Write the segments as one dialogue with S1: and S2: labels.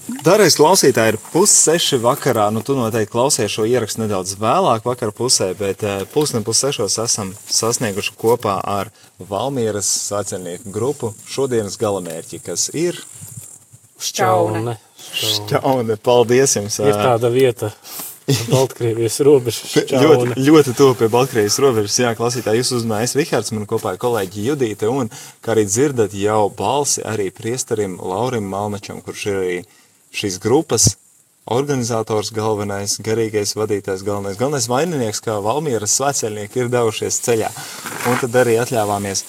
S1: Dargais klausītāji, ir 5:30 vakarā, tu noteikti klausies šo ierakstu nedaudz vēlāk vakara pusē, bet 5:30 esam sasnieguši kopā ar Valmieras svētceļnieku grupu šodienas galamērķi, kas ir
S2: Šķaune.
S1: Šķaune. Paldies jums!
S2: Ir tāda vieta Baltkrievijas robežas Šķaune.
S1: Ļoti tuvu pie Baltkrievijas robežas. Jā, klausītāji, jūs uzmanājat Rihards, man kopā ir kolēģi Judīte, un, kā arī dzirdat, jau balsi arī priesterim Laurim Malnačam, kurš ir arī šīs grupas organizators galvenais, garīgais vadītājs, galvenais vaininieks, kā Valmieras svētceļnieki ir devušies ceļā. Un tad arī atļāvāmies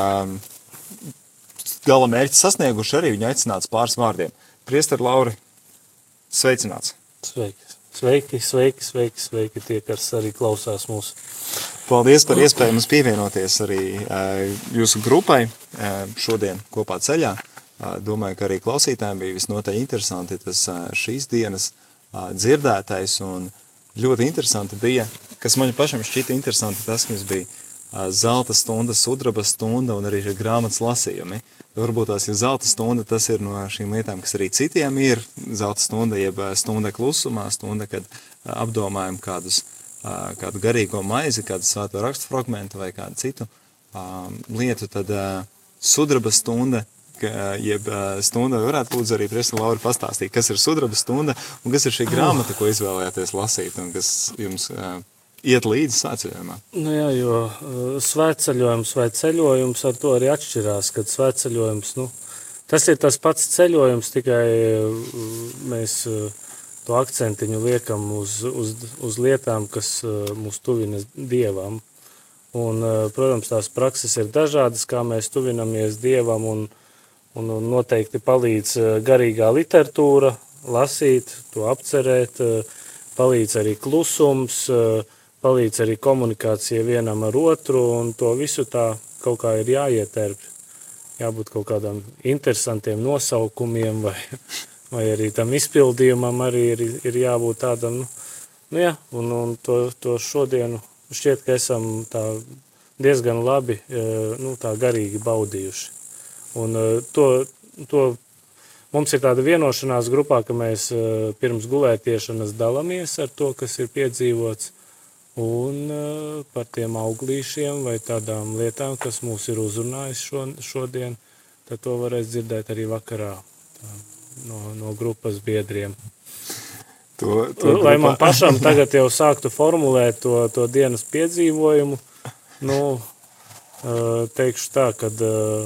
S1: gala mērķi sasnieguši, arī viņu aicināts pāris vārdiem. Priester Lauri, sveicināts.
S2: Sveiki tie, kas arī klausās mūsu.
S1: Paldies par iespēju mums pievienoties arī jūsu grupai šodien kopā ceļā. Domāju, ka arī klausītājiem bija visnotaļ interesanti tas šīs dienas dzirdētais, un ļoti interesanti bija, kas man pašam šķita interesanti, tas, kas bija zelta stunda, sudraba stunda un arī grāmatas lasījumi. Varbūt tās ir zelta stunda, tas ir no šīm lietām, kas arī citiem ir. Zelta stunda, jeb stunda klusumā, stunda, kad apdomājam kādu garīgo maizi, kādu svēto rakstu fragmentu vai kādu citu lietu, tad sudraba stunda, jeb stunda, varētu lūdzu arī priester Lauri pastāstīt, kas ir sudraba stunda un kas ir šī grāmata, ko izvēlējāties lasīt un kas jums iet līdzi svētceļojumā.
S2: Nu jā, jo svētceļojums vai ceļojums ar to arī atšķirās, kad svētceļojums, tas ir tas pats ceļojums, tikai mēs to akcentiņu liekam uz lietām, kas mūs tuvina Dievam. Un, protams, tās prakses ir dažādas, kā mēs tuvinamies Dievam, un noteikti palīdz garīgā literatūra, lasīt, to apcerēt, palīdz arī klusums, palīdz arī komunikācija vienam ar otru, un to visu tā kaut kā ir jāieterp. Jābūt kaut kādam interesantiem nosaukumiem, vai arī tam izpildījumam arī ir jābūt tādam, un to šodienu šķiet, ka esam tā diezgan labi, tā garīgi baudījuši. Un to mums ir tāda vienošanās grupā, ka mēs pirms gulētiešanas dalamies ar to, kas ir piedzīvots, un par tiem auglīšiem vai tādām lietām, kas mūs ir uzrunājis šodien, tad to varēs dzirdēt arī vakarā no grupas biedriem. Lai man pašam tagad jau sāktu formulēt to dienas piedzīvojumu, teikšu tā, kad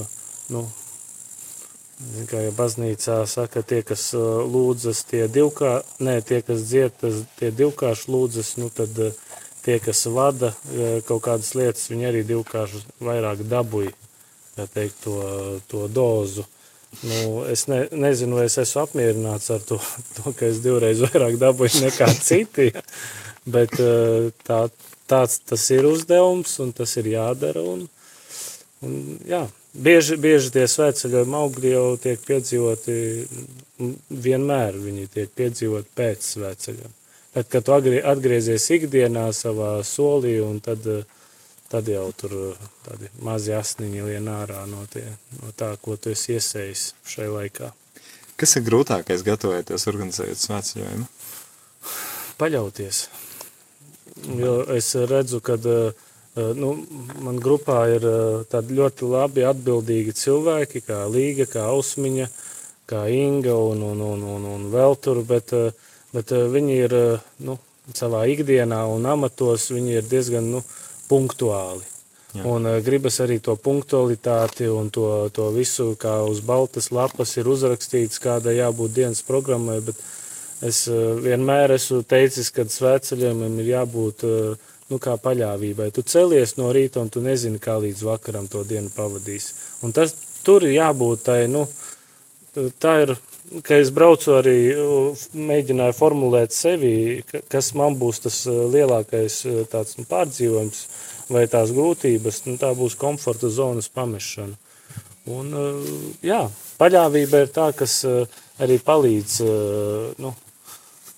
S2: kā ja baznīcā saka, tie, kas lūdzas, tie, kas dzied, tie divkārši lūdzas, tad tie, kas vada kaut kādas lietas, viņi arī divkārši vairāk dabūja, kā teikt, to dozu. Es nezinu, vai es esmu apmierināts ar to, ka es divreiz vairāk dabūju nekā citi, bet tāds tas ir uzdevums, un tas ir jādara, un jā. Bieži tie svētceļojuma augļi jau tiek piedzīvoti, vienmēr viņi tiek piedzīvoti pēc svētceļiem. Bet, kad tu atgriezies ikdienā savā solī, un tad jau tur tādi mazi asniņi lien ārā no tā, ko tu esi iesējis šai laikā.
S1: Kas ir grūtākais gatavojoties organizējot svētceļojumu?
S2: Paļauties. Jo es redzu, kad man grupā ir tādi ļoti labi atbildīgi cilvēki, kā Līga, kā Ausmiņa, kā Inga un vēl tur, bet viņi ir savā ikdienā un amatos, viņi ir diezgan punktuāli. Jā. Un gribas arī to punktualitāti un to visu, kā uz baltas lapas ir uzrakstīts, kāda jābūt dienas programmai, bet es vienmēr esmu teicis, ka svētceļojumam ir jābūt kā paļāvībai. Tu celies no rīta un tu nezini, kā līdz vakaram to dienu pavadīs. Un tur ir jābūt tā ir, ka es braucu arī, mēģināju formulēt sevi, kas man būs tas lielākais tāds pārdzīvojums vai tās grūtības, tā būs komforta zonas pamešana. Un paļāvība ir tā, kas arī palīdz,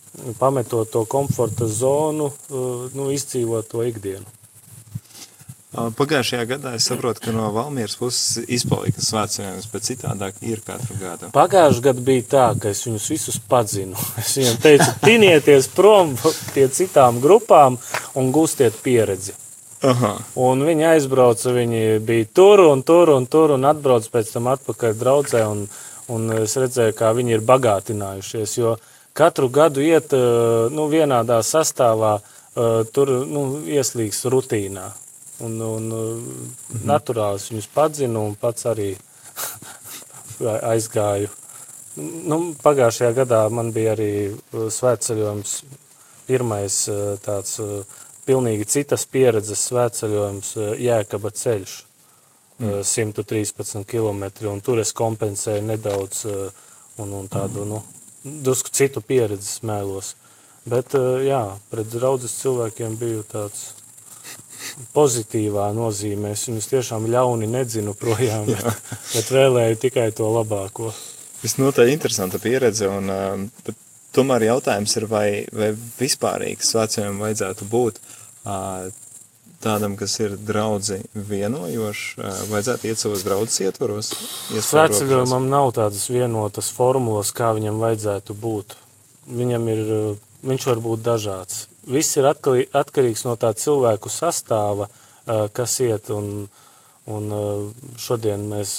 S2: pametot to komforta zonu, izdzīvot to ikdienu.
S1: Pagājušajā gadā es saprotu, ka no Valmieras puses izpalika svētceļojums, bet citādāk ir katru gadu.
S2: Pagājušajā gadā bija tā, ka es viņus visus padzinu. Es viņiem teicu, tinieties prom pie citām grupām un gūstiet pieredzi.
S1: Aha.
S2: Un viņi aizbrauca, viņi bija tur un atbrauc pēc tam atpakaļ draudzē un es redzēju, kā viņi ir bagātinājušies, jo katru gadu iet vienādā sastāvā, tur ieslīgs rutīnā. Un naturāls viņus padzinu un pats arī aizgāju. Pagājušajā gadā man bija arī svētceļojums, pirmais tāds pilnīgi citas pieredzes svētceļojums Jēkaba ceļš, 113 kilometri, un tur es kompensēju nedaudz un tādu, drusku citu pieredzi smēlos. Bet, jā, pret draudzes cilvēkiem biju tāds pozitīvā nozīmē. Es viņus tiešām ļauni nedzinu projām, bet vēlēju tikai to labāko.
S1: Visnotaļ interesanta pieredze, un tomēr jautājums ir, vai vispārīgi svētceļojumam vajadzētu būt tādam, kas ir draudzi vienojošs, vajadzētu iet savos draudzes ietvaros?
S2: Svētceļojumam nav tādas vienotas formulas, kā viņam vajadzētu būt. Viņš var būt dažāds. Viss ir atkarīgs no tā cilvēku sastāva, kas iet, un šodien mēs,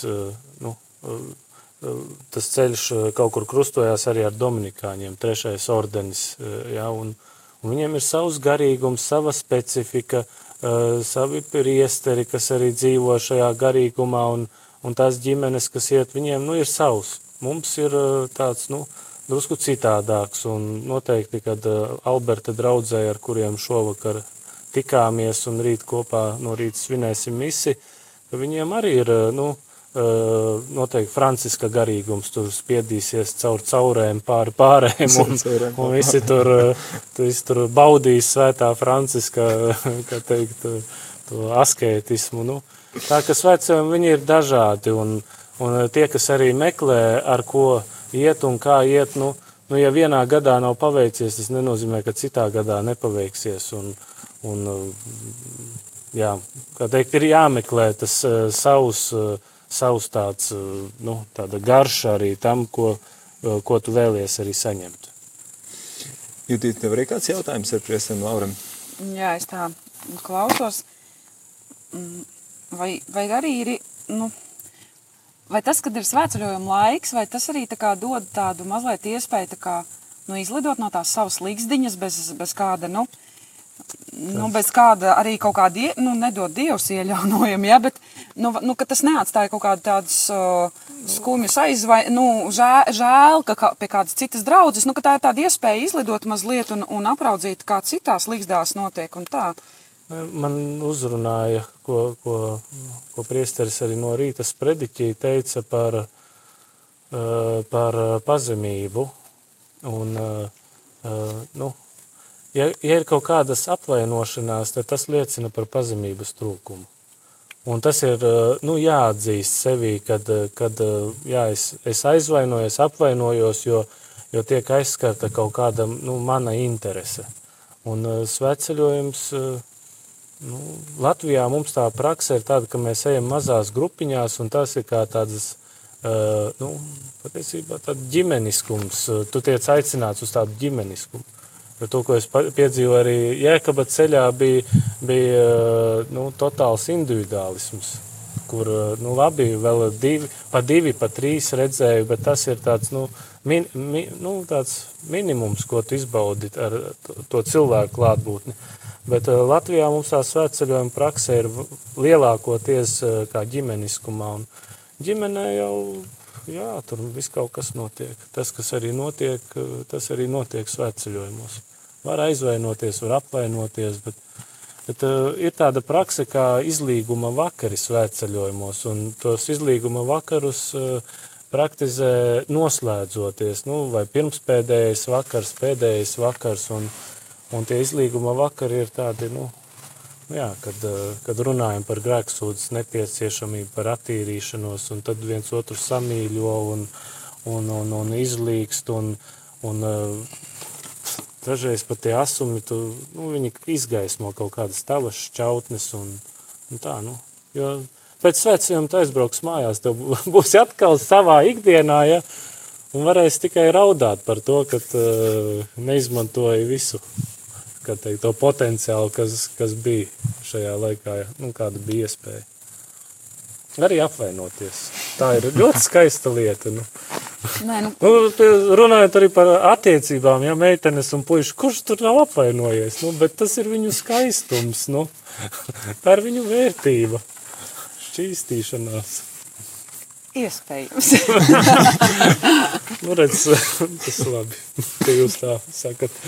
S2: tas ceļš kaut kur krustojās arī ar dominikāņiem, 3. ordenis, ja, un viņiem ir savs garīgums, sava specifika, savi priesteri, kas arī dzīvo šajā garīgumā, un tās ģimenes, kas iet, viņiem, ir savs. Mums ir tāds, drusku citādāks, un noteikti, kad Alberta draudzē, ar kuriem šovakar tikāmies un rīt kopā no rīta svinēsim misi, ka viņiem arī ir, noteikti Franciska garīgums, tur spiedīsies caur caurēm pāri pārējiem, un visi tur baudīs svētā Franciska, kā teikt, to askētismu. Tā, ka svētceļojumi viņi ir dažādi, un tie, kas arī meklē, ar ko iet un kā iet, ja vienā gadā nav paveicies, tas nenozīmē, ka citā gadā nepaveiksies. Jā, kā teikt, ir jāmeklē tas savs tāds, tāda garša arī tam, ko tu vēlies arī saņemt.
S1: Judita, tev arī kāds jautājums ar priesterim Lauram?
S3: Jā, es tā klausos. Vai arī ir, vai tas, kad ir svētceļojuma laiks, vai tas arī tā kā dod tādu mazliet iespēju tā kā, izlidot no tās savas līgzdiņas bez kāda, bez kāda arī kaut kāda, nedod Dievs ieļaunojumi, ja, bet, ka tas neatstāja kaut kādu tādus skumjas žēl, ka pie kādas citas draudzes, ka tā ir tāda iespēja izlidot mazliet un apraudzīt, kā citās līgzdās notiek un tā.
S2: Man uzrunāja, ko priesteris arī no rīta sprediķī teica par pazemību. Un, ja ir kaut kādas apvainošanās, tad tas liecina par pazemības trūkumu. Un tas ir, jāatzīst sevī, kad es aizvainojos, apvainojos, jo tiek aizskarta kaut kāda, mana interese. Un svētceļojums, Latvijā mums tā praksa ir tāda, ka mēs ejam mazās grupiņās, un tas ir kā tādas, patiesībā tāda ģimeniskums. Tu tiec aicināts uz tādu ģimeniskumu. Jo to, ko es piedzīvoju arī Jēkaba ceļā, bija totāls individuālisms, kur, labi, vēl pa divi, pa trīs redzēju, bet tas ir tāds, tāds minimums, ko tu izbaudi ar to cilvēku klātbūtni. Bet Latvijā mums tā svētceļojuma prakse ir lielākoties kā ģimeniskumā. Un ģimenē jau, tur viss kaut kas notiek. Tas, kas arī notiek, tas arī notiek svētceļojumos. Var aizvainoties, var apvainoties, bet ir tāda prakse kā izlīguma vakari svētceļojumos. Un tos izlīguma vakarus praktizē noslēdzoties, vai pirmspēdējais vakars, pēdējais vakars. Un tie izlīguma vakari ir tādi, kad runājam par grēksūdzes nepieciešamību, par attīrīšanos, un tad viens otru samīļo un izlīgst, un dažreiz pat tie asumi, viņi izgaismo kaut kādas tavas šķautnes, un Un tā, nu, jo pēc svētceļojuma tu aizbrauks mājās, tev būs atkal savā ikdienā, ja, un varēs tikai raudāt par to, ka neizmantoja visu, kā teikt, to potenciālu, kas bija šajā laikā, ja, nu, kāda bija iespēja. Arī apvainoties. Tā ir ļoti skaista lieta, nu.
S3: Nē, nu,
S2: Runājot arī par attiecībām, ja meitenes un puiši, kurš tur nav apvainojies, nu, bet tas ir viņu skaistums, nu, tā ir viņu vērtība, šķīstīšanās.
S3: iespējams.
S2: Nu, redz, tas labi, ka jūs tā sakat.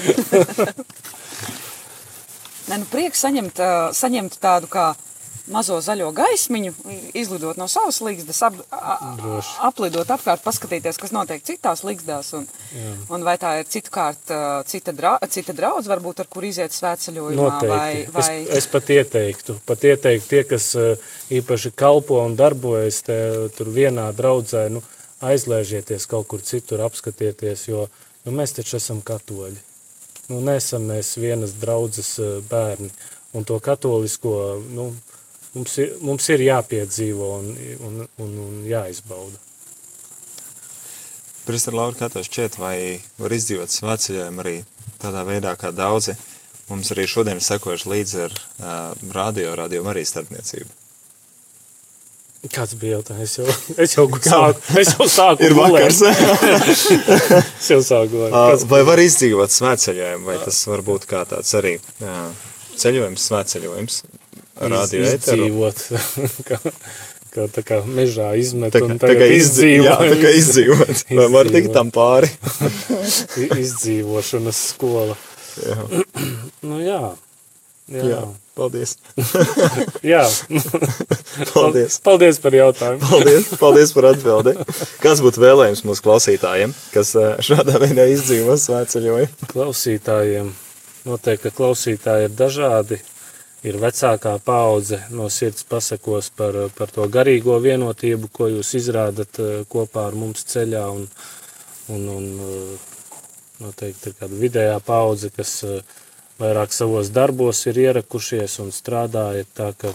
S3: Nē, nu, prieks saņemt tādu kā mazo zaļo gaismiņu, izlidot no savas līgzdas, aplidot apkārt, paskatīties, kas notiek citās līgzdās, un vai tā ir cita draudz, varbūt, ar kur iziet svētceļojumā,
S2: Noteikti.
S3: vai...
S2: Es pat ieteiktu tie, kas īpaši kalpo un darbojas tur vienā draudzē, nu, aizlēžieties kaut kur citur, apskatieties, jo mēs taču esam katoļi. Nu, nesam mēs vienas draudzes bērni, un to katolisko, nu, mums ir jāpiedzīvo un jāizbauda.
S1: Priester Laura, kā tev šķiet, vai var izdzīvot svētceļojumu arī tādā veidā, kā daudzi mums arī šodien sekojuši līdzi ar radio arī starpniecību?
S2: Kāds bija jautājums? Es jau sāku.
S1: Ir vakars.
S2: Es jau sāku.
S1: Vai var izdzīvot svētceļojumu, vai tas var būt kā tāds arī ceļojums, svētceļojums? Radio
S2: izdzīvot, kā tā kā mežā izmet un
S1: tā
S2: tagad izdzīvot.
S1: Jā, tā kā izdzīvot. Vai var tikt tam pāri?
S2: Izdzīvošanas skola.
S1: Jā.
S2: Nu jā.
S1: Paldies.
S2: Jā.
S1: Paldies.
S2: Paldies par jautājumu.
S1: Paldies par atbildi. Kas būtu vēlējums mūsu klausītājiem, kas šādā veidā izdzīvo svētceļojumu?
S2: Klausītājiem. Noteikti, ka klausītāji ir dažādi. Ir vecākā paudze no sirds pasakos par to garīgo vienotību, ko jūs izrādat kopā ar mums ceļā, un noteikti ir kāda vidējā paudze, kas vairāk savos darbos ir ierakušies un strādājat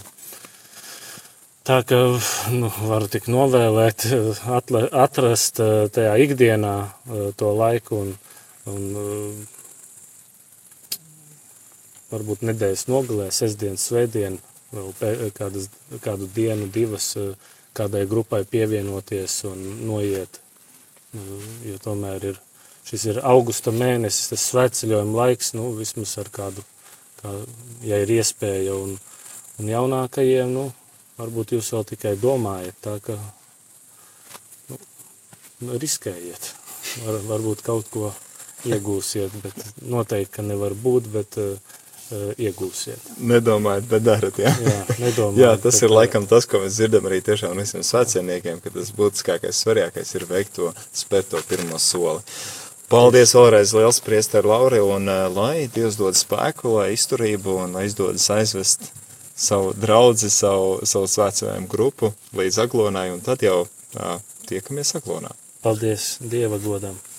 S2: tā ka nu, varu tik novēlēt, atrast tajā ikdienā to laiku un varbūt nedēļas nogalē, sestdien, svētdien, vēl kādu dienu, divas kādai grupai pievienoties un noiet, jo tomēr šis ir augusta mēnesis, tas svētceļojuma laiks, nu, vismaz ar ja ir iespēja un jaunākajiem, nu, varbūt jūs vēl tikai domājat, tā ka, nu, riskējiet, varbūt kaut ko iegūsiet, bet noteikti, ka nevar būt, bet iegūsiet.
S1: Nedomājat, bet darat, jā?
S2: Jā, nedomājat.
S1: Jā, tas ir laikam tas, ko mēs dzirdam arī tiešām visiem svētceļniekiem, ka tas būtiskākais, svarīgākais ir veikt spērt to pirmo soli. Paldies vēlreiz liels, priester Lauri, un lai Dievs dod spēku, lai izturību un lai izdodas aizvest savu draudzi, savu svētceļojumu grupu līdz Aglonai, un tad jau tiekamies Aglonā.
S2: Paldies Dieva godam.